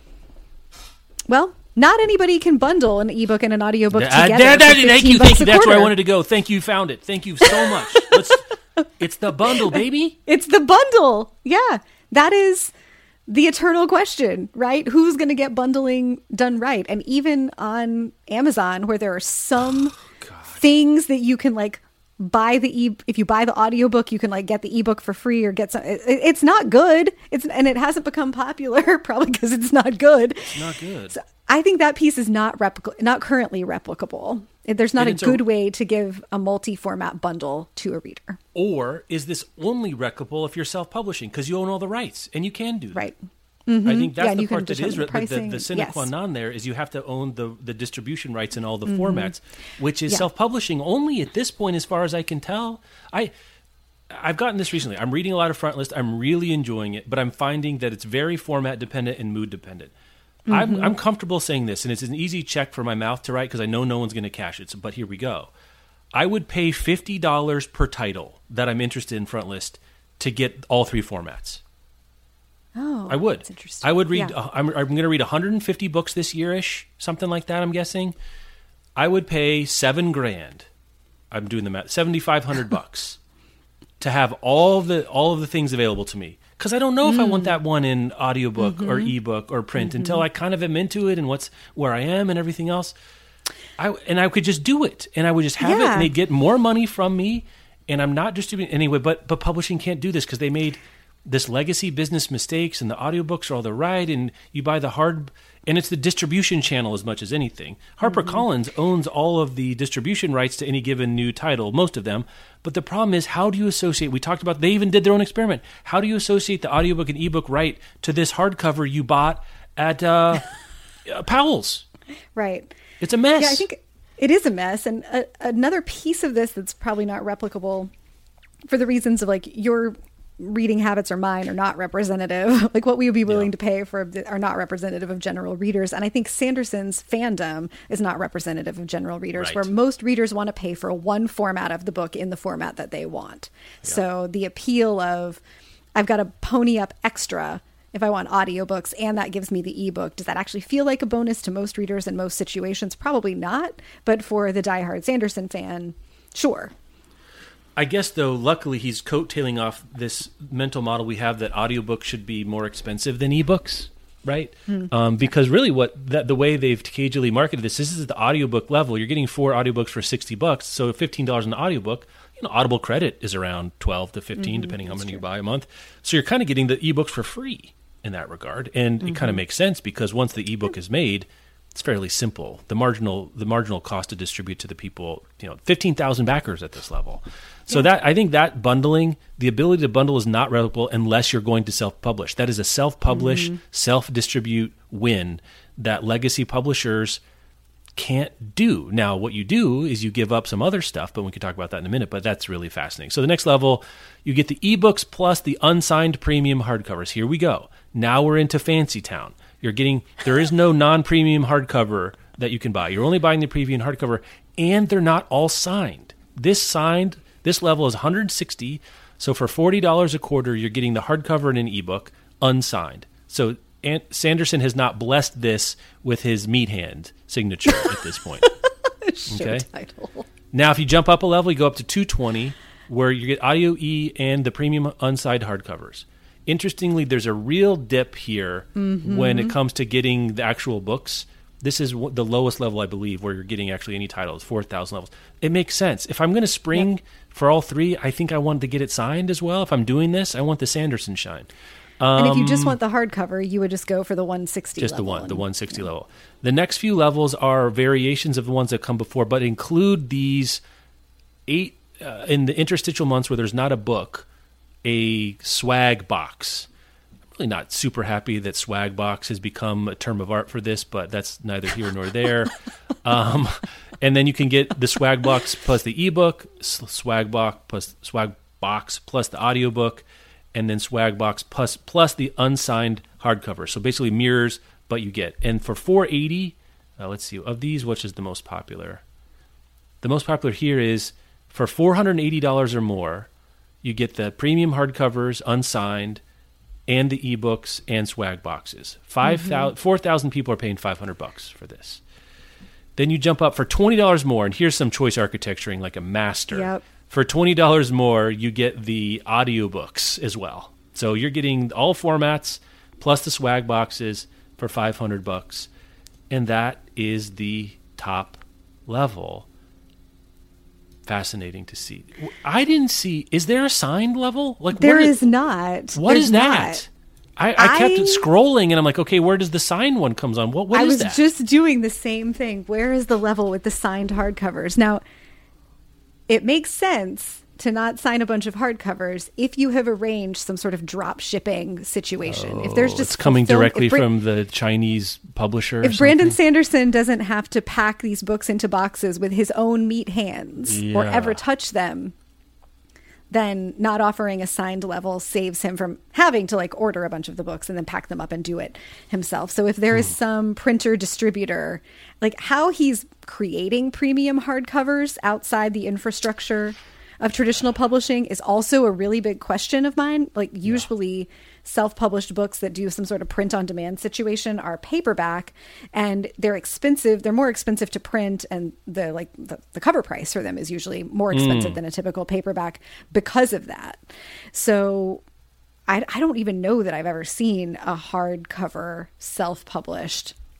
Well, not anybody can bundle an ebook and an audiobook together. Thank you. That's where I wanted to go. Thank you, found it. Thank you so much. It's the bundle, baby. It's the bundle. Yeah, that is the eternal question, right? Who's going to get bundling done right? And even on Amazon, where there are some things that you can like buy if you buy the audiobook, you can like get the ebook for free or get some. It's not good. And it hasn't become popular probably because it's not good. It's not good. So I think that piece is not currently replicable. There's not a good way to give a multi-format bundle to a reader. Or is this only replicable if you're self-publishing because you own all the rights and you can do that? Right. I think that's the part that is the sine qua non there is you have to own the distribution rights in all the formats, which is self-publishing only at this point as far as I can tell. I've gotten this recently. I'm reading a lot of Frontlist. I'm really enjoying it, but I'm finding that it's very format dependent and mood dependent. I'm comfortable saying this, and it's an easy check for my mouth to write because I know no one's going to cash it, but here we go. I would pay $50 per title that I'm interested in Frontlist to get all 3 formats. Oh, I would. That's interesting. I would read. Yeah. I'm going to read 150 books this year-ish, something like that. I'm guessing. I would pay $7,000. I'm doing the math. $7,500 to have all of the things available to me because I don't know if I want that one in audiobook or ebook or print until I kind of am into it and where I am and everything else. I could just do it, and I would just have it, and they'd get more money from me, and I'm not distributing anyway. But publishing can't do this because they made this legacy business mistakes, and the audiobooks are all the right, and you buy the hard, and it's the distribution channel as much as anything. HarperCollins owns all of the distribution rights to any given new title, most of them. But the problem is, how do you associate? We talked about, they even did their own experiment. How do you associate the audiobook and ebook right to this hardcover you bought at Powell's? Right. It's a mess. Yeah, I think it is a mess. And another piece of this that's probably not replicable for the reasons of like your reading habits or mine are not representative. Like what we would be willing to pay for are not representative of general readers. And I think Sanderson's fandom is not representative of general readers, where most readers want to pay for one format of the book in the format that they want. Yeah. So the appeal of, I've got to pony up extra if I want audiobooks and that gives me the ebook. Does that actually feel like a bonus to most readers in most situations? Probably not. But for the diehard Sanderson fan, sure. I guess, though, luckily he's coattailing off this mental model we have that audiobooks should be more expensive than ebooks, right? Because really the way they've cagily marketed this is the audiobook level. You're getting 4 audiobooks for $60, so $15 an audiobook. Audible credit is around $12 to $15, depending on how many you buy a month. So you're kind of getting the ebooks for free in that regard. And it kind of makes sense because once the ebook is made, it's fairly simple. The marginal cost to distribute to the people, 15,000 backers at this level. So that I think that bundling, the ability to bundle is not replicable unless you're going to self-publish. That is a self-publish, self-distribute win that legacy publishers can't do. Now, what you do is you give up some other stuff, but we can talk about that in a minute, but that's really fascinating. So the next level, you get the ebooks plus the unsigned premium hardcovers. Here we go. Now we're into Fancy Town. There is no non-premium hardcover that you can buy. You're only buying the premium hardcover, and they're not all signed. This level is $160, so for $40 a quarter, you're getting the hardcover and an ebook unsigned. So Sanderson has not blessed this with his meat hand signature at this point. Okay. Title. Now, if you jump up a level, you go up to $220, where you get Audio E and the premium unsigned hardcovers. Interestingly, there's a real dip here when it comes to getting the actual books. This is the lowest level, I believe, where you're getting actually any titles, 4,000 levels. It makes sense. If I'm going to spring for all 3, I think I want to get it signed as well. If I'm doing this, I want the Sanderson shine. And if you just want the hardcover, you would just go for the 160 just level. The 160 level. The next few levels are variations of the ones that come before, but include these 8, in the interstitial months where there's not a book, a swag box. I'm really not super happy that swag box has become a term of art for this, but that's neither here nor there. And then you can get the swag box plus the ebook, swag box plus the audiobook, and then swag box plus the unsigned hardcover. So basically mirrors, but you get. And for $480, let's see, of these, which is the most popular? The most popular here is for $480 or more, you get the premium hardcovers, unsigned, and the ebooks and swag boxes. 4,000 people are paying $500 for this. Then you jump up for $20 more, and here's some choice architecturing like a master. Yep. For $20 more, you get the audiobooks as well. So you're getting all formats plus the swag boxes for $500, and that is the top level. Fascinating to see. I didn't see. Is there a signed level? Like there is not. What is that? I kept scrolling, and I'm like, okay, where does the signed one comes on? What is that? I was just doing the same thing. Where is the level with the signed hardcovers? Now, it makes sense to not sign a bunch of hardcovers if you have arranged some sort of drop shipping situation. If there's just it's coming directly from the Chinese publisher. If Brandon Sanderson doesn't have to pack these books into boxes with his own meat hands or ever touch them, then not offering a signed level saves him from having to order a bunch of the books and then pack them up and do it himself. So if there is some printer distributor, how he's creating premium hardcovers outside the infrastructure of traditional publishing is also a really big question of mine. Usually self-published books that do some sort of print on demand situation are paperback, and they're expensive. They're more expensive to print, and the cover price for them is usually more expensive than a typical paperback because of that. So I don't even know that I've ever seen a hardcover self-published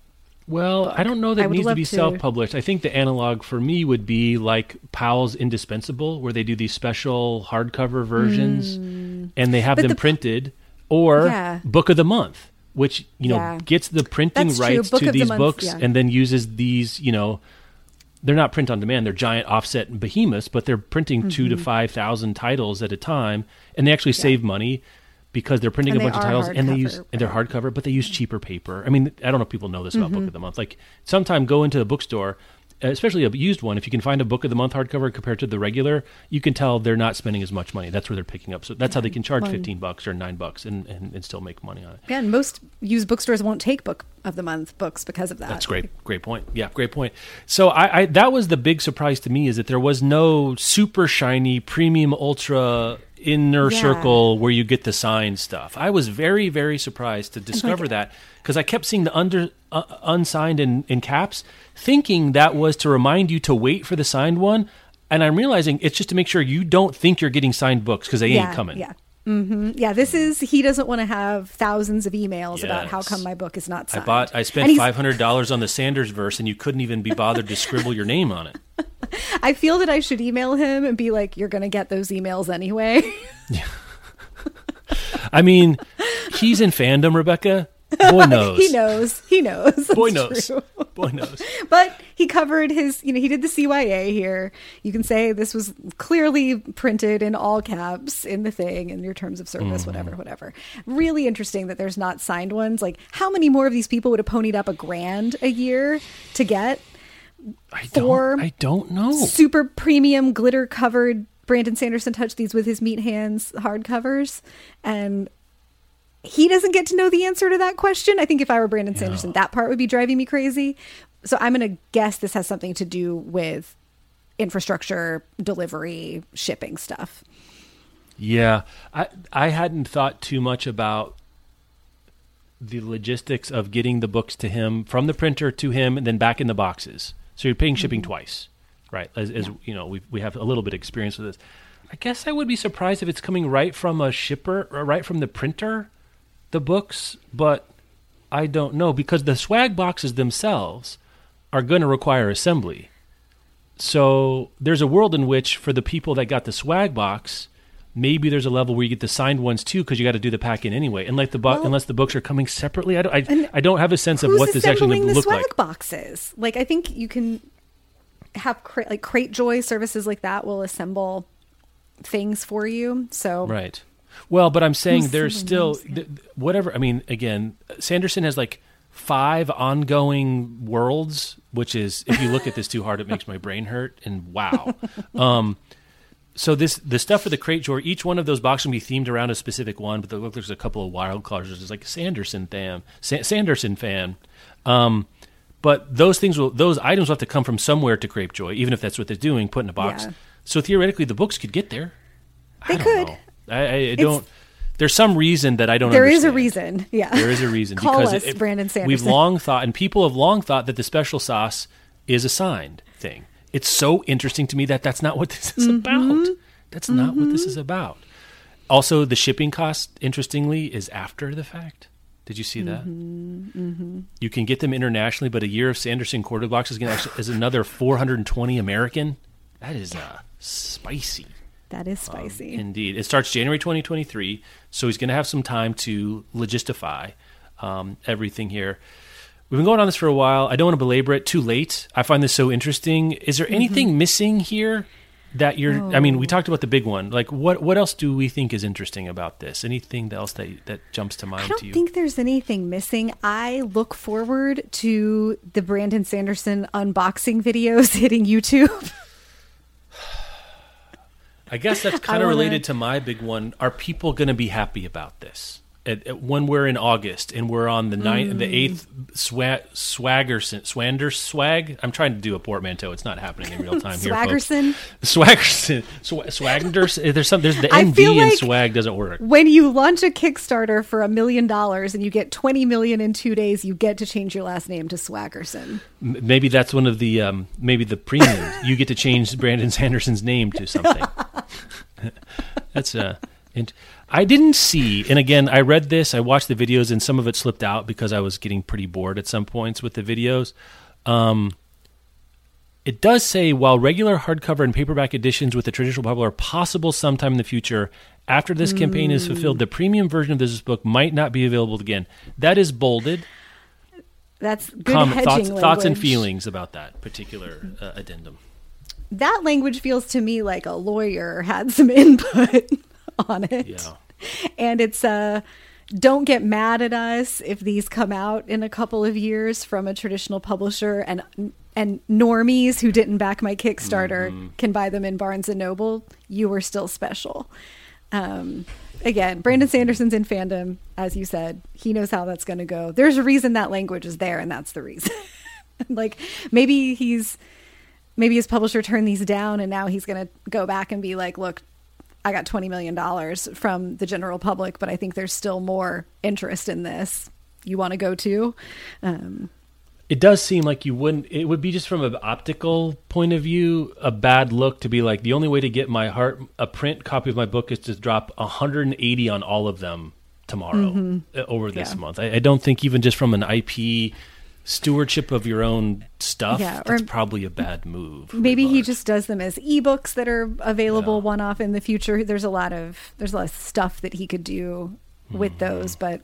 Well, I don't know that I it would needs to love be to- self-published. I think the analog for me would be like Powell's Indispensable, where they do these special hardcover versions and they have But them the- printed, or Yeah. Book of the Month, which, Yeah. gets the printing That's true. rights Book to of the these Month, books yeah. and then uses these, they're not print on demand. They're giant offset behemoths, but they're printing 2,000 to 5,000 titles at a time, and they actually save money because they're printing And a they bunch of are titles, and they're hardcover, hardcover, but they use cheaper paper. I mean, I don't know if people know this about Book of the Month. Like, sometime go into a bookstore, especially a used one. If you can find a Book of the Month hardcover compared to the regular, you can tell they're not spending as much money. That's where they're picking up. So that's how they can charge $15 or $9 and still make money on it. Yeah, and most used bookstores won't take Book of the Month books because of that. That's great. Great point. Yeah, great point. So I that was the big surprise to me, is that there was no super shiny premium ultra inner Yeah. circle where you get the signed stuff. I was very, very surprised to discover that, because I kept seeing the unsigned in caps, thinking that was to remind you to wait for the signed one. And I'm realizing it's just to make sure you don't think you're getting signed books, because they ain't coming. Yeah. Yeah, this is, he doesn't want to have thousands of emails about how Yes. come my book is not signed. I And spent he's- $500 on the Sanders verse, and you couldn't even be bothered to scribble your name on it. I feel that I should email him and be like, you're going to get those emails anyway. I mean, he's in fandom, Rebecca. Boy knows. He knows. He knows. Boy That's knows. true. Boy knows. But he covered his, he did the CYA here. You can say this was clearly printed in all caps in the thing, in your terms of service, whatever. Really interesting that there's not signed ones. Like, how many more of these people would have ponied up $1,000 a year to get I for don't know. super premium glitter covered Brandon Sanderson Touch These with His Meat Hands hardcovers? And he doesn't get to know the answer to that question. I think if I were Brandon Sanderson, that part would be driving me crazy. So I'm going to guess this has something to do with infrastructure, delivery, shipping stuff. Yeah, I hadn't thought too much about the logistics of getting the books to him from the printer to him and then back in the boxes. So you're paying shipping twice, right? As we have a little bit of experience with this. I guess I would be surprised if it's coming right from a shipper or right from the printer, the books, but I don't know, because the swag boxes themselves are going to require assembly. So there's a world in which, for the people that got the swag box, maybe there's a level where you get the signed ones too, because you got to do the pack-in anyway. And like unless the books are coming separately, I don't have a sense of what this actually assembling going to the look swag like. boxes? Like, I think you can have Crate Joy services like that will assemble things for you. So Right. Well, but I'm saying Who's there's still assembling whatever. I mean, again, Sanderson has like 5 ongoing worlds, which is, if you look at this too hard, it makes my brain hurt. And wow. So the stuff for the Crate Joy, each one of those boxes will be themed around a specific one, but there's a couple of wild cards. There's like a Sanderson fan. But those items will have to come from somewhere to Crate Joy, even if that's what they're doing, put in a box. Yeah. So theoretically, the books could get there. They could. I don't. There's some reason that I don't. There is a understand. reason. Yeah. There is a reason. Call because us, Brandon Sanderson. We've long thought, and people have long thought, that the special sauce is a signed thing. It's so interesting to me that that's not what this is about. That's not what this is about. Also, the shipping cost, interestingly, is after the fact. Did you see that? You can get them internationally, but a year of Sanderson quarter box is another $420 American. That is spicy. That is spicy. Indeed. It starts January 2023, so he's going to have some time to logistify everything here. We've been going on this for a while. I don't want to belabor it too late. I find this so interesting. Is there anything missing here that you're... I mean, we talked about the big one. Like, what else do we think is interesting about this? Anything else that jumps to mind I don't to you? think there's anything missing. I look forward to the Brandon Sanderson unboxing videos hitting YouTube. I guess that's kind of related to my big one. Are people going to be happy about this? When we're in August and we're on the 8th Swag. I'm trying to do a portmanteau. It's not happening in real time here, folks. Swaggerson. There's the I ND feel in like swag doesn't work. When you launch a Kickstarter for $1 million and you get 20 million in 2 days, you get to change your last name to Swaggerson. Maybe that's one of the maybe the premiums. You get to change Brandon Sanderson's name to something. That's And I didn't see, and again, I read this, I watched the videos, and some of it slipped out because I was getting pretty bored at some points with the videos. It does say, while regular hardcover and paperback editions with the traditional Bible are possible sometime in the future, after this campaign is fulfilled, the premium version of this book might not be available again. That is bolded. That's good hedging thoughts and language. feelings about that particular addendum. That language feels to me like a lawyer had some input on it. Yeah. And it's don't get mad at us if these come out in a couple of years from a traditional publisher, and normies who didn't back my Kickstarter can buy them in Barnes and Noble. You were still special. Again, Brandon Sanderson's in fandom, as you said. He knows how that's going to go. There's a reason that language is there, and that's the reason. Like maybe his publisher turned these down, and now he's going to go back and be like, look, I got $20 million from the general public, but I think there's still more interest in this. You want to go too? It does seem like you wouldn't. It would be just from an optical point of view a bad look to be like, the only way to get a print copy of my book is to drop 180 on all of them tomorrow over this month. I don't think even just from an IP stewardship of your own stuff, that's probably a bad move. Maybe he just does them as ebooks that are available one-off in the future. There's a lot of stuff that he could do with those, but.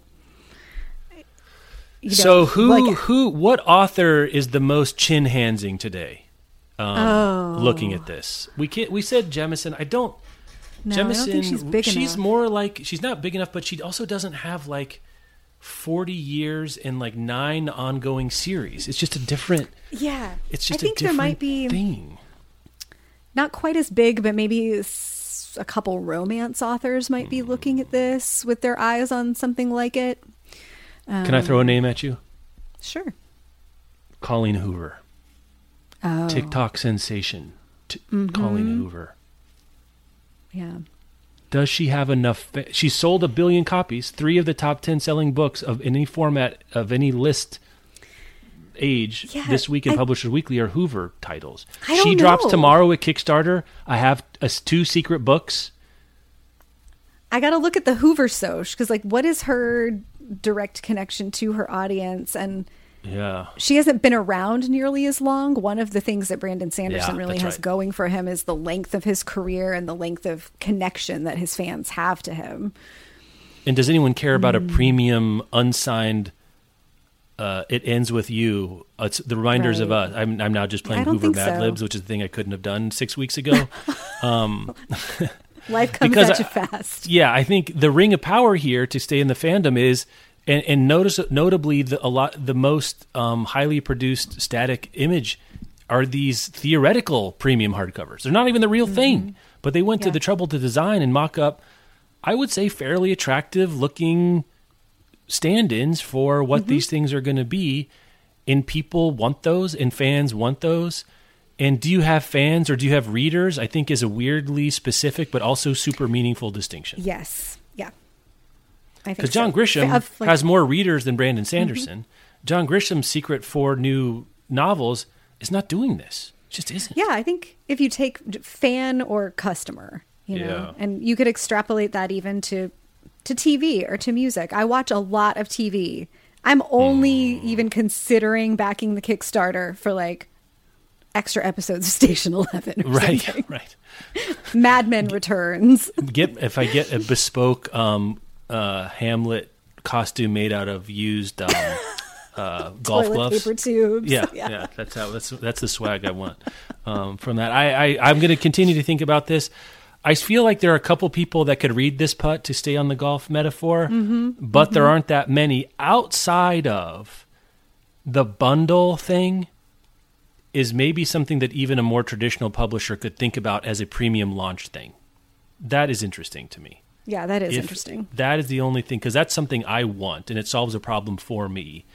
So what author is the most chin-handsing today? Looking at this, we said Jemison. I don't think she's big enough. She's more like, she's not big enough, but she also doesn't have like 40 years and like 9 ongoing series. It's just a different. Yeah, it's just. I think there might be thing. Not quite as big, but maybe a couple romance authors might be looking at this with their eyes on something like it. Can I throw a name at you? Sure. Colleen Hoover. Oh. TikTok sensation. Colleen Hoover. Yeah. Does she have enough? She sold 1 billion copies. 3 of the top 10 selling books of any format of any list age this week in Publishers Weekly are Hoover titles. She drops tomorrow at Kickstarter. I have 2 secret books. I got to look at the Hoover Soch, because like, what is her direct connection to her audience? And she hasn't been around nearly as long. One of the things that Brandon Sanderson really has going for him is the length of his career and the length of connection that his fans have to him. And does anyone care about a premium unsigned It Ends With You? It's the reminders of us. I'm now just playing Hoover Mad Libs, which is the thing I couldn't have done 6 weeks ago. Life comes at you fast. Yeah, I think the ring of power here to stay in the fandom is, and notably the most highly produced static image are these theoretical premium hardcovers. They're not even the real thing, but they went to the trouble to design and mock up, I would say, fairly attractive looking stand-ins for what these things are going to be. And people want those, and fans want those. And do you have fans or do you have readers? I think is a weirdly specific but also super meaningful distinction. Yes. Yeah. Because John Grisham has more readers than Brandon Sanderson. John Grisham's secret 4 new novels is not doing this. It just isn't. Yeah, I think if you take fan or customer, you know, and you could extrapolate that even to TV or to music. I watch a lot of TV. I'm only even considering backing the Kickstarter for like extra episodes of Station 11 or something. Right. Mad Men returns. If I get a bespoke Hamlet costume made out of used golf gloves, paper tubes. Yeah. That's the swag I want from that. I'm going to continue to think about this. I feel like there are a couple people that could read this putt to stay on the golf metaphor, but there aren't that many outside of the bundle thing. Is maybe something that even a more traditional publisher could think about as a premium launch thing. That is interesting to me. Yeah, that is interesting. That is the only thing, because that's something I want, and it solves a problem for me.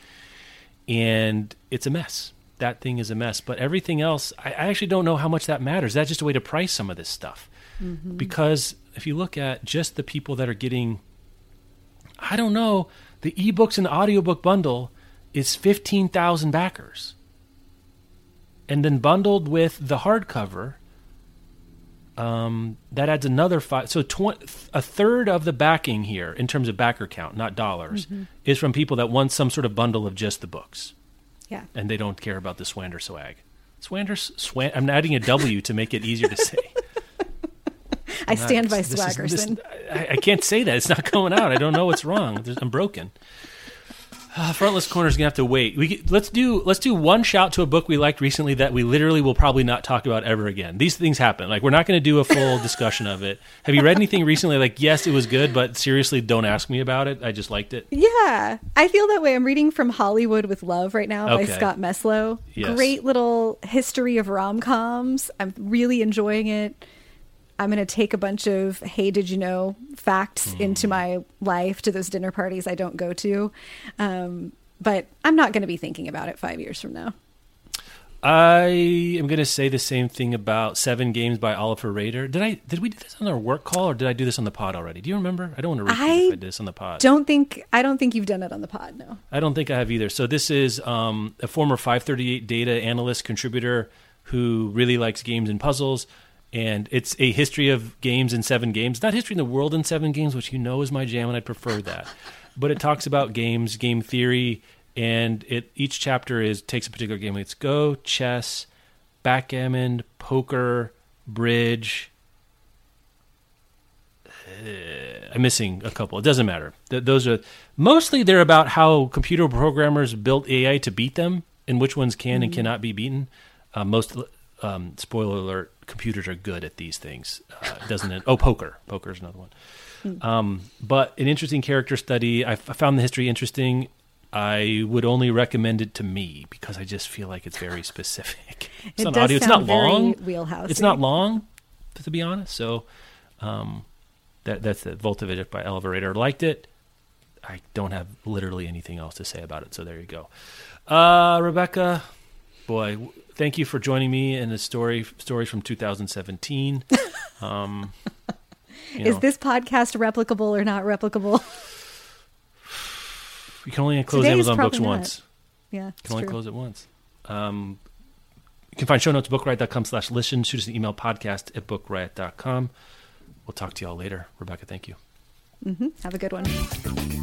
And it's a mess. That thing is a mess. But everything else, I actually don't know how much that matters. That's just a way to price some of this stuff. Because if you look at just the people that are getting, I don't know, the ebooks and the audiobook bundle is 15,000 backers. And then bundled with the hardcover, that adds another 5. So a third of the backing here, in terms of backer count, not dollars, is from people that want some sort of bundle of just the books. Yeah. And they don't care about the Swander swag. I'm adding a W to make it easier to say. I stand by Swaggerson. I can't say that. It's not coming out. I don't know what's wrong. I'm broken. Frontless Corner's gonna have to wait. Let's do one shout to a book we liked recently that we literally will probably not talk about ever again. These things happen. Like, we're not going to do a full discussion of it. Have you read anything recently? Like, yes, it was good, but seriously, don't ask me about it. I just liked it. Yeah, I feel that way. I'm reading From Hollywood with Love right now by Okay. Scott Meslow. Yes. Great little history of rom-coms. I'm really enjoying it. I'm going to take a bunch of, hey, did you know, facts into my life to those dinner parties I don't go to. But I'm not going to be thinking about it 5 years from now. I am going to say the same thing about 7 Games by Oliver Rader. Did we do this on our work call, or did I do this on the pod already? Do you remember? I don't want to repeat if I did this on the pod. I don't think you've done it on the pod, no. I don't think I have either. So this is a former 538 data analyst contributor who really likes games and puzzles. And it's a history of games in 7 games. Not history in the world in 7 games, which you know is my jam, and I'd prefer that. But it talks about games, game theory, and each chapter takes a particular game. It's Go, chess, backgammon, poker, bridge. I'm missing a couple. It doesn't matter. Those are mostly they're about how computer programmers built AI to beat them, and which ones can and cannot be beaten. Spoiler alert: computers are good at these things, doesn't it? Oh, poker. Poker is another one. But an interesting character study. I found the history interesting. I would only recommend it to me because I just feel like it's very specific. It's on audio. It's not long. Wheelhouse. It's not long, to be honest. So that's the Volta by Oliver Rader. Liked it. I don't have literally anything else to say about it. So there you go. Rebecca, boy, thank you for joining me in the stories from 2017. Is this podcast replicable or not replicable? You can only close Today's Amazon probably Books not. once. Yeah, You can only close it once. You can find show notes at bookriot.com/listen. Shoot us an email, podcast@bookriot.com. We'll talk to you all later. Rebecca, thank you. Have a good one.